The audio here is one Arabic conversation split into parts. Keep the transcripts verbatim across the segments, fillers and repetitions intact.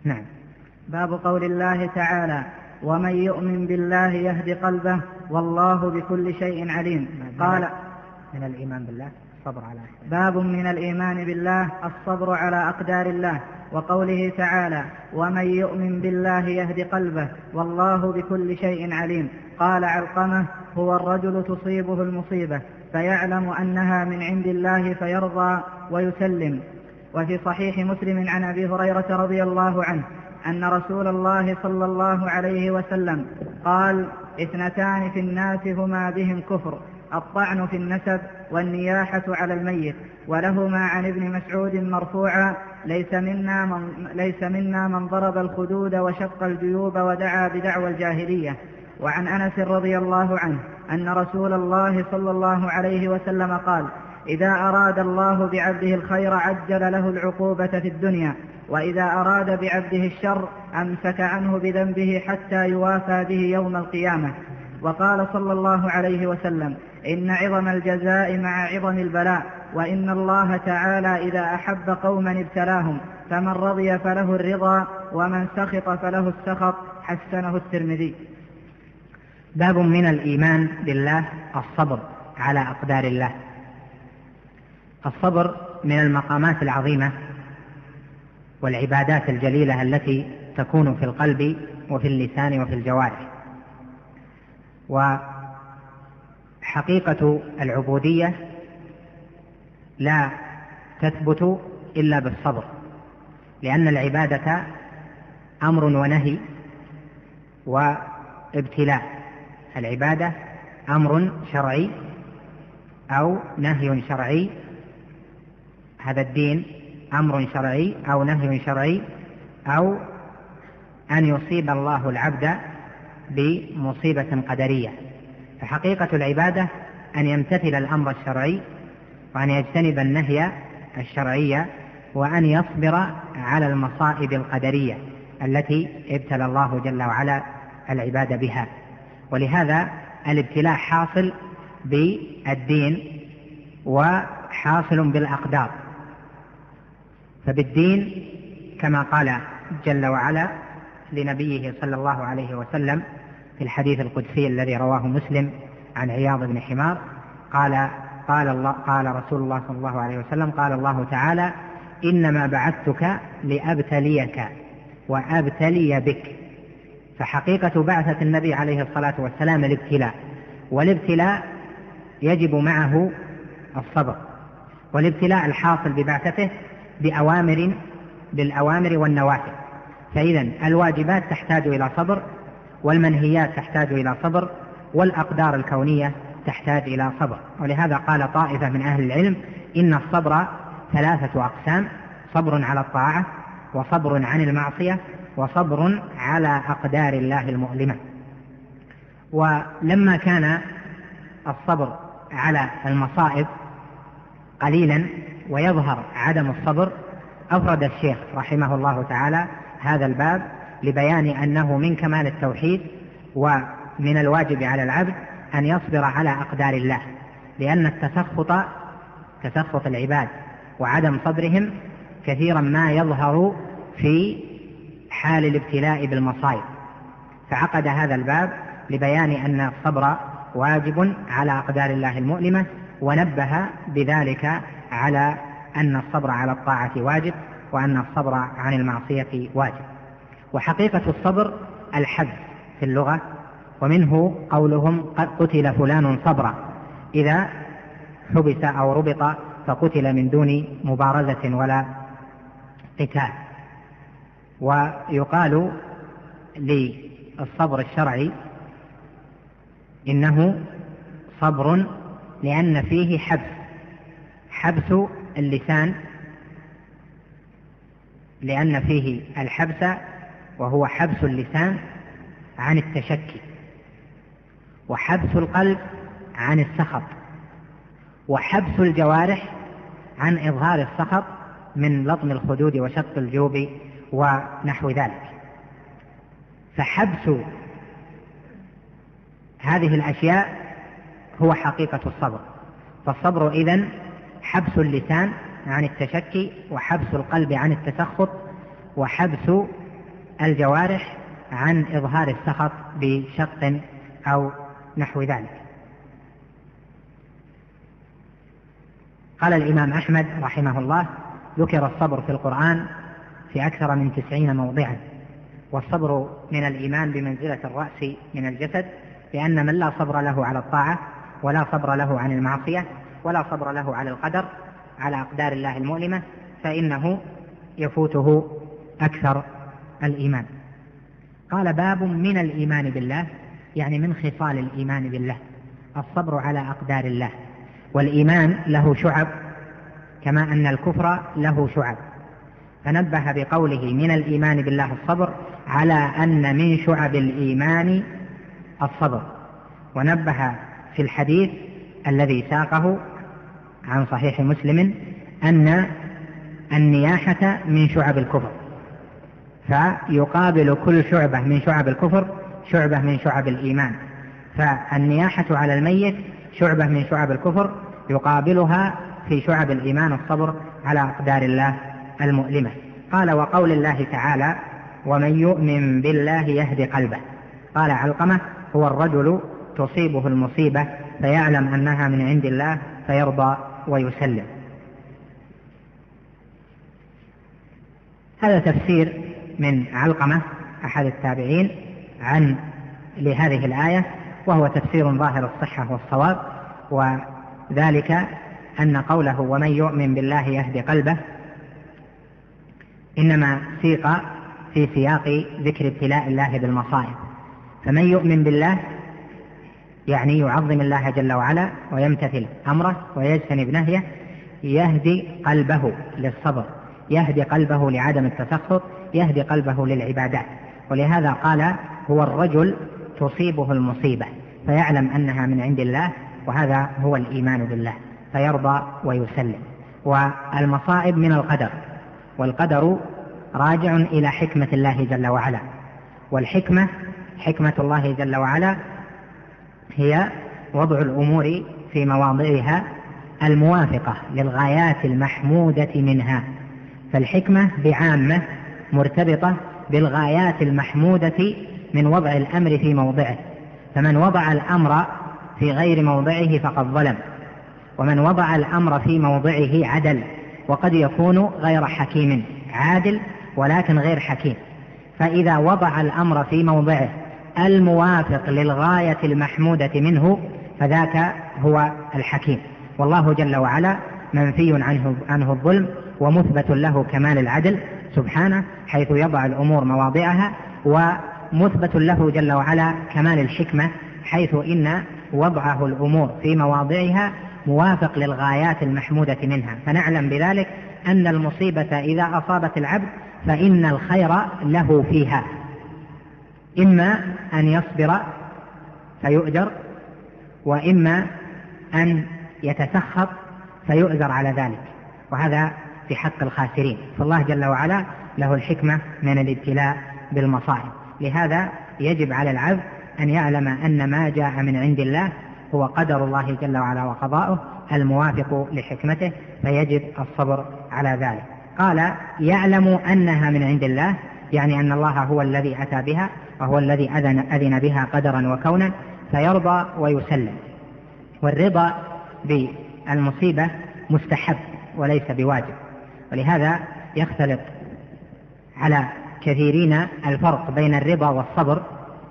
نعم. باب قول الله تعالى: ومن يؤمن بالله يهد قلبه والله بكل شيء عليم. قال: من الإيمان بالله الصبر على باب من الإيمان بالله الصبر على أقدار الله. وقوله تعالى: ومن يؤمن بالله يهد قلبه والله بكل شيء عليم. قال علقمة: هو الرجل تصيبه المصيبة فيعلم أنها من عند الله فيرضى ويسلم. وفي صحيح مسلم عن أبي هريرة رضي الله عنه أن رسول الله صلى الله عليه وسلم قال: اثنتان في الناس هما بهم كفر: الطعن في النسب والنياحة على الميت. ولهما عن ابن مسعود مرفوعا: ليس منا من, ليس منا من ضرب الخدود وشق الجيوب ودعا بدعوى الجاهلية. وعن أنس رضي الله عنه أن رسول الله صلى الله عليه وسلم قال: إذا أراد الله بعبده الخير عجل له العقوبة في الدنيا، وإذا أراد بعبده الشر أمسك عنه بذنبه حتى يوافى به يوم القيامة. وقال صلى الله عليه وسلم: إن عظم الجزاء مع عظم البلاء، وإن الله تعالى إذا أحب قوما ابتلاهم، فمن رضي فله الرضا ومن سخط فله السخط. حسنه الترمذي. باب من الإيمان بالله الصبر على أقدار الله. الصبر من المقامات العظيمة والعبادات الجليلة التي تكون في القلب وفي اللسان وفي الجوارح. وحقيقة العبودية لا تثبت إلا بالصبر، لأن العبادة أمر ونهي وابتلاء. العبادة أمر شرعي أو نهي شرعي، هذا الدين أمر شرعي أو نهي شرعي، أو أن يصيب الله العبد بمصيبة قدرية. فحقيقة العبادة أن يمتثل الأمر الشرعي وأن يجتنب النهي الشرعي وأن يصبر على المصائب القدرية التي ابتلى الله جل وعلا العباد بها. ولهذا الابتلاء حاصل بالدين وحاصل بالأقدار. فبالدين كما قال جل وعلا لنبيه صلى الله عليه وسلم في الحديث القدسي الذي رواه مسلم عن عياض بن حمار قال قال الله قال رسول الله صلى الله عليه وسلم: قال الله تعالى: إنما بعثتك لأبتليك وأبتلي بك. فحقيقة بعثة النبي عليه الصلاة والسلام الابتلاء، والابتلاء يجب معه الصبر. والابتلاء الحاصل ببعثته بأوامر بالأوامر والنواهي. فإذن الواجبات تحتاج إلى صبر، والمنهيات تحتاج إلى صبر، والأقدار الكونية تحتاج إلى صبر. ولهذا قال طائفة من أهل العلم: إن الصبر ثلاثة أقسام: صبر على الطاعة، وصبر عن المعصية، وصبر على أقدار الله المؤلمة. ولما كان الصبر على المصائب قليلا ويظهر عدم الصبر، أفرد الشيخ رحمه الله تعالى هذا الباب لبيان أنه من كمال التوحيد ومن الواجب على العبد أن يصبر على أقدار الله، لأن التسخط تسخط العباد وعدم صبرهم كثيرا ما يظهر في حال الابتلاء بالمصائب. فعقد هذا الباب لبيان أن الصبر واجب على أقدار الله المؤلمة، ونبه بذلك على أن الصبر على الطاعة واجب، وأن الصبر عن المعصية واجب. وحقيقة الصبر الحبس في اللغة، ومنه قولهم: قد قتل فلان صبرا، إذا حبس أو ربط فقتل من دون مبارزة ولا قتال. ويقال للصبر الشرعي إنه صبر لأن فيه حبس، حبس اللسان، لأن فيه الحبس وهو حبس اللسان عن التشكي، وحبس القلب عن السخط، وحبس الجوارح عن إظهار السخط من لطم الخدود وشق الجيوب ونحو ذلك. فحبس هذه الأشياء هو حقيقة الصبر. فالصبر إذن حبس اللسان عن التشكي، وحبس القلب عن التسخط، وحبس الجوارح عن إظهار السخط بشق أو نحو ذلك. قال الإمام أحمد رحمه الله: ذكر الصبر في القرآن في أكثر من تسعين موضعا، والصبر من الإيمان بمنزلة الرأس من الجسد، لأن من لا صبر له على الطاعة ولا صبر له عن المعصية ولا صبر له على القدر على أقدار الله المؤلمة فإنه يفوته أكثر الإيمان. قال: باب من الإيمان بالله، يعني من خصال الإيمان بالله الصبر على أقدار الله. والإيمان له شعب كما أن الكفر له شعب، فنبه بقوله من الإيمان بالله الصبر على أن من شعب الإيمان الصبر، ونبه في الحديث الذي ساقه عن صحيح مسلم أن النياحة من شعب الكفر، فيقابل كل شعبة من شعب الكفر شعبة من شعب الإيمان، فالنياحة على الميت شعبة من شعب الكفر يقابلها في شعب الإيمان الصبر على أقدار الله المؤلمة. قال: وقول الله تعالى: ومن يؤمن بالله يهدي قلبه. قال علقمة: هو الرجل تصيبه المصيبة فيعلم أنها من عند الله فيرضى ويسلم. هذا تفسير من علقمة أحد التابعين عن لهذه الآية، وهو تفسير ظاهر الصحة والصواب، وذلك أن قوله ومن يؤمن بالله يهدي قلبه إنما سيق في سياق ذكر ابتلاء الله بالمصائب، فمن يؤمن بالله يعني يعظم الله جل وعلا ويمتثل أمره ويجتنب نهيه يهدي قلبه للصبر، يهدي قلبه لعدم التسخط، يهدي قلبه للعبادات. ولهذا قال: هو الرجل تصيبه المصيبة فيعلم أنها من عند الله، وهذا هو الإيمان بالله، فيرضى ويسلم. والمصائب من القدر، والقدر راجع إلى حكمة الله جل وعلا، والحكمة حكمة الله جل وعلا هي وضع الأمور في مواضعها الموافقة للغايات المحمودة منها، فالحكمة بعامة مرتبطة بالغايات المحمودة من وضع الأمر في موضعه، فمن وضع الأمر في غير موضعه فقد ظلم، ومن وضع الأمر في موضعه عدل، وقد يكون غير حكيم، عادل ولكن غير حكيم. فإذا وضع الأمر في موضعه الموافق للغاية المحمودة منه فذاك هو الحكيم. والله جل وعلا منفي عنه, عنه الظلم ومثبت له كمال العدل سبحانه، حيث يضع الأمور مواضعها، ومثبت له جل وعلا كمال الحكمة، حيث إن وضعه الأمور في مواضعها موافق للغايات المحمودة منها. فنعلم بذلك أن المصيبة إذا أصابت العبد فإن الخير له فيها، إما أن يصبر فيؤجر، وإما أن يتسخط فيؤجر على ذلك، وهذا في حق الخاسرين. فالله جل وعلا له الحكمة من الابتلاء بالمصائب. لهذا يجب على العبد أن يعلم أن ما جاء من عند الله هو قدر الله جل وعلا وقضاؤه الموافق لحكمته، فيجب الصبر على ذلك. قال: يعلم أنها من عند الله، يعني أن الله هو الذي أتى بها وهو الذي أذن, أذن بها قدرا وكونا، فيرضى ويسلم. والرضا بالمصيبة مستحب وليس بواجب، ولهذا يختلط على كثيرين الفرق بين الرضا والصبر،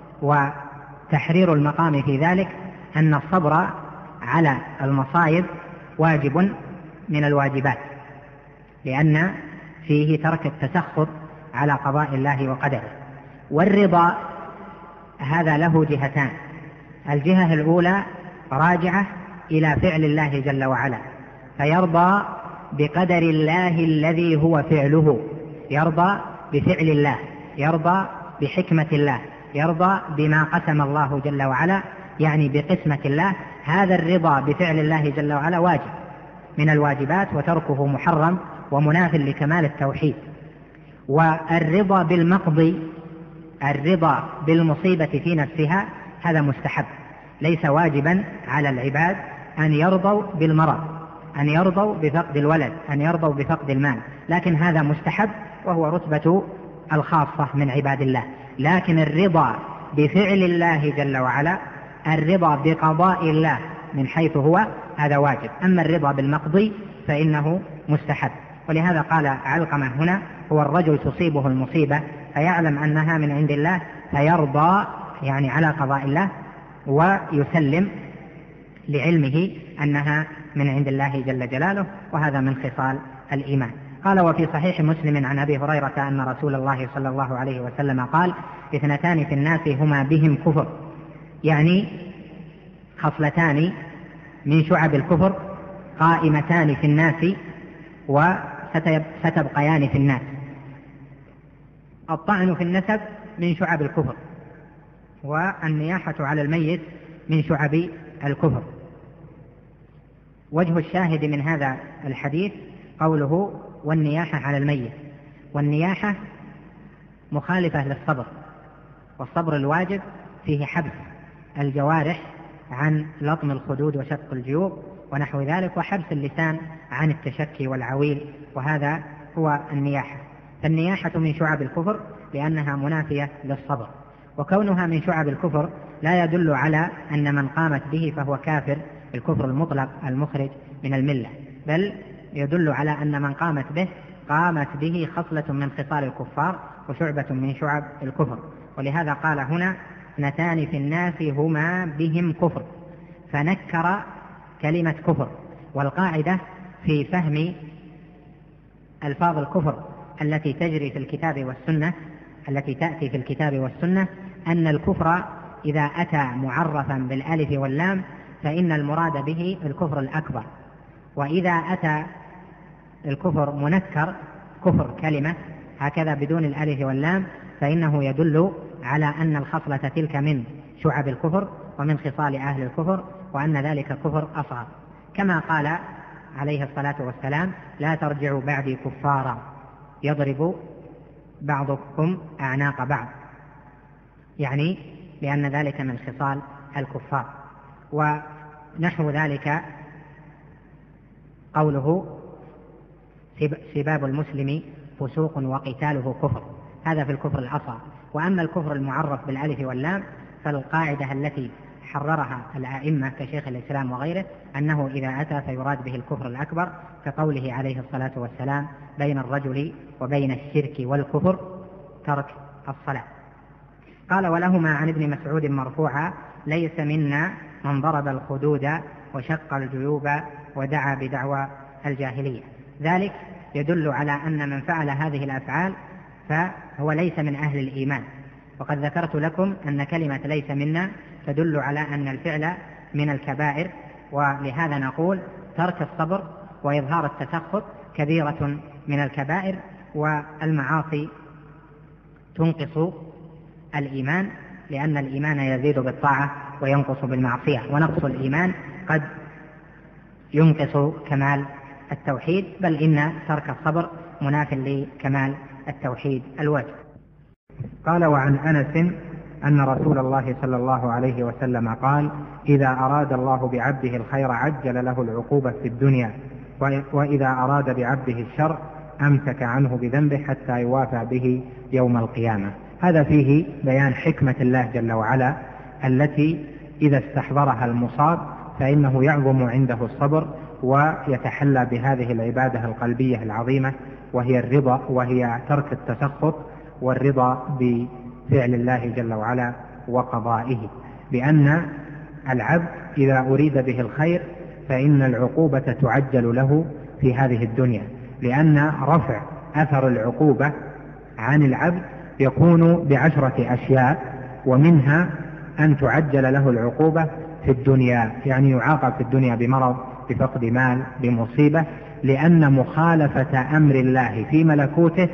وتحرير المقام في ذلك أن الصبر على المصائب واجب من الواجبات، لأن فيه ترك التسخط على قضاء الله وقدره. والرضا هذا له جهتان: الجهة الأولى راجعة إلى فعل الله جل وعلا، فيرضى بقدر الله الذي هو فعله، يرضى بفعل الله، يرضى بحكمة الله، يرضى بما قسم الله جل وعلا، يعني بقسمة الله. هذا الرضا بفعل الله جل وعلا واجب من الواجبات، وتركه محرم ومناف لكمال التوحيد. والرضا بالمقضي، الرضا بالمصيبة في نفسها، هذا مستحب، ليس واجبا على العباد أن يرضوا بالمرض، أن يرضوا بفقد الولد، أن يرضوا بفقد المال، لكن هذا مستحب، وهو رتبة الخاصة من عباد الله. لكن الرضا بفعل الله جل وعلا، الرضا بقضاء الله من حيث هو، هذا واجب. أما الرضا بالمقضي فإنه مستحب. ولهذا قال علقمة هنا: هو الرجل تصيبه المصيبة فيعلم أنها من عند الله فيرضى، يعني على قضاء الله، ويسلم لعلمه أنها من عند الله جل جلاله، وهذا من خصال الإيمان. قال: وفي صحيح مسلم عن أبي هريرة أن رسول الله صلى الله عليه وسلم قال: اثنتان في الناس هما بهم كفر، يعني خصلتان من شعب الكفر قائمتان في الناس وستبقيان في الناس. الطعن في النسب من شعب الكفر، والنياحة على الميت من شعب الكفر. وجه الشاهد من هذا الحديث قوله: والنياحة على الميت. والنياحة مخالفة للصبر، والصبر الواجب فيه حبس الجوارح عن لطم الخدود وشق الجيوب ونحو ذلك، وحبس اللسان عن التشكي والعويل، وهذا هو النياحة. فالنياحة من شعب الكفر لأنها منافية للصبر، وكونها من شعب الكفر لا يدل على أن من قامت به فهو كافر الكفر المطلق المخرج من الملة، بل يدل على أن من قامت به قامت به خصلة من خصال الكفار وشعبة من شعب الكفر. ولهذا قال هنا: اثنتان في الناس هما بهم كفر، فنكر كلمة كفر. والقاعدة في فهم ألفاظ الكفر التي تجري في الكتاب والسنة، التي تأتي في الكتاب والسنة، أن الكفر إذا أتى معرفا بالألف واللام فإن المراد به الكفر الأكبر، وإذا أتى الكفر منكر كفر كلمة هكذا بدون الألف واللام فإنه يدل على أن الخصلة تلك من شعب الكفر ومن خصال أهل الكفر، وأن ذلك كفر أصغر، كما قال عليه الصلاة والسلام: لا ترجعوا بعدي كفارا يضرب بعضكم أعناق بعض، يعني لأن ذلك من خصال الكفار. ونحو ذلك قوله: سباب المسلم فسوق وقتاله كفر، هذا في الكفر الأصغر. وأما الكفر المعرف بالألف واللام فالقاعدة التي حررها الأئمة كشيخ الإسلام وغيره أنه إذا أتى فيراد به الكفر الأكبر، كقوله عليه الصلاة والسلام: بين الرجل وبين الشرك والكفر ترك الصلاة. قال: ولهما عن ابن مسعود مرفوعا: ليس منا من ضرب الخدود وشق الجيوب ودعا بدعوى الجاهلية. ذلك يدل على أن من فعل هذه الأفعال فهو ليس من أهل الإيمان. وقد ذكرت لكم أن كلمة ليس منا تدل على أن الفعل من الكبائر، ولهذا نقول ترك الصبر وإظهار التسخط كبيرة من الكبائر، والمعاصي تنقص الإيمان، لأن الإيمان يزيد بالطاعة وينقص بالمعصية، ونقص الإيمان قد ينقص كمال التوحيد، بل إن ترك الصبر مناف لكمال التوحيد الواجب. قال: وعن أنس أن رسول الله صلى الله عليه وسلم قال: إذا أراد الله بعبده الخير عجل له العقوبة في الدنيا، وإذا أراد بعبده الشر أمسك عنه بذنبه حتى يوافى به يوم القيامة. هذا فيه بيان حكمة الله جل وعلا التي إذا استحضرها المصاب فإنه يعظم عنده الصبر ويتحلى بهذه العبادة القلبية العظيمة، وهي الرضا، وهي ترك التسخط والرضا بفعل الله جل وعلا وقضائه. لأن العبد إذا أريد به الخير فإن العقوبة تعجل له في هذه الدنيا، لأن رفع أثر العقوبة عن العبد يكون بعشرة أشياء، ومنها أن تعجل له العقوبة في الدنيا، يعني يعاقب في الدنيا بمرض، بفقد مال، بمصيبة، لأن مخالفة أمر الله في ملكوته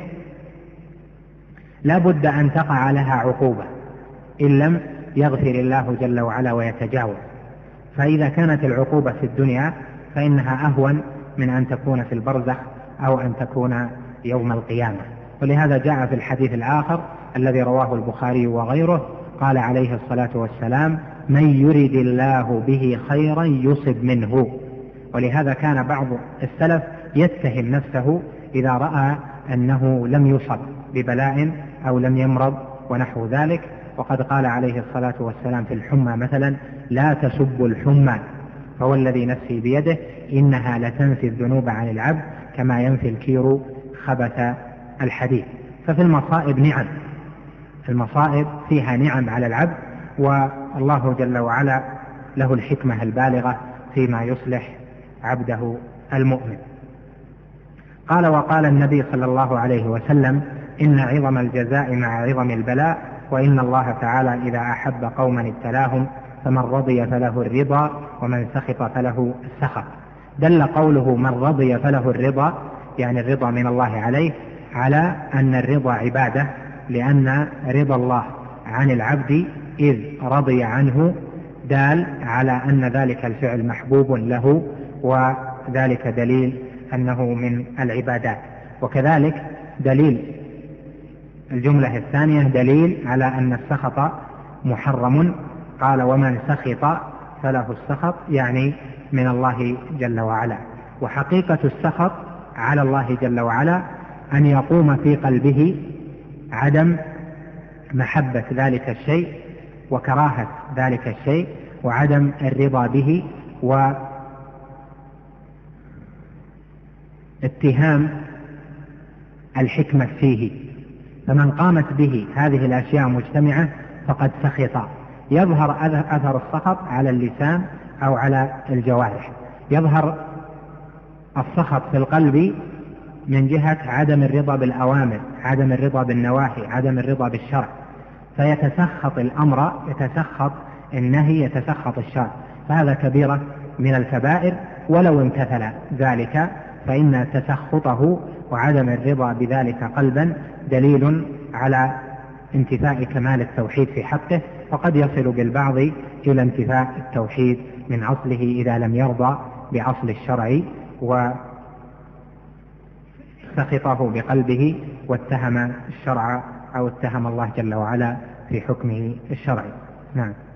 لا بد أن تقع لها عقوبة إن لم يغفر الله جل وعلا ويتجاوز. فإذا كانت العقوبة في الدنيا فإنها أهون من أن تكون في البرزخ أو أن تكون يوم القيامة. ولهذا جاء في الحديث الآخر الذي رواه البخاري وغيره قال عليه الصلاة والسلام: من يرد الله به خيرا يصب منه. ولهذا كان بعض السلف يتهم نفسه إذا رأى أنه لم يصب، ببلاء أو لم يمرض ونحو ذلك. وقد قال عليه الصلاة والسلام في الحمى مثلا: لا تسبوا الحمى فهو الذي نفسي بيده إنها لتنفي الذنوب عن العبد كما ينفي الكير خبث الحديد. ففي المصائب نعم، المصائب فيها نعم على العبد، والله جل وعلا له الحكمة البالغة فيما يصلح عبده المؤمن. قال: وقال النبي صلى الله عليه وسلم: إن عظم الجزاء مع عظم البلاء، وإن الله تعالى إذا أحب قوما ابتلاهم فمن رضي فله الرضا ومن سخط فله السخط. دل قوله من رضي فله الرضا، يعني الرضا من الله عليه، على أن الرضا عبادة، لأن رضا الله عن العبد إذ رضي عنه دال على أن ذلك الفعل محبوب له، وذلك دليل أنه من العبادات. وكذلك دليل الجملة الثانية دليل على أن السخط محرم. قال: ومن سخط فله السخط، يعني من الله جل وعلا. وحقيقة السخط على الله جل وعلا أن يقوم في قلبه عدم محبة ذلك الشيء وكراهة ذلك الشيء وعدم الرضا به واتهام الحكمة فيه. فمن قامت به هذه الأشياء مجتمعة فقد سخط. يظهر أثر السخط على اللسان أو على الجوارح. يظهر السخط في القلب من جهة عدم الرضا بالأوامر، عدم الرضا بالنواهي، عدم الرضا بالشرع، فيتسخط الأمر، يتسخط النهي، يتسخط الشرع. فهذا كبيرة من الكبائر، ولو امتثل ذلك فإن تسخطه وعدم الرضا بذلك قلبا دليل على انتفاء كمال التوحيد في حقه، وقد يصل بالبعض إلى انتفاء التوحيد من أصله إذا لم يرضى بأصل الشرع وسخطه بقلبه واتهم الشرع أو اتهم الله جل وعلا في حكمه الشرعي. نعم.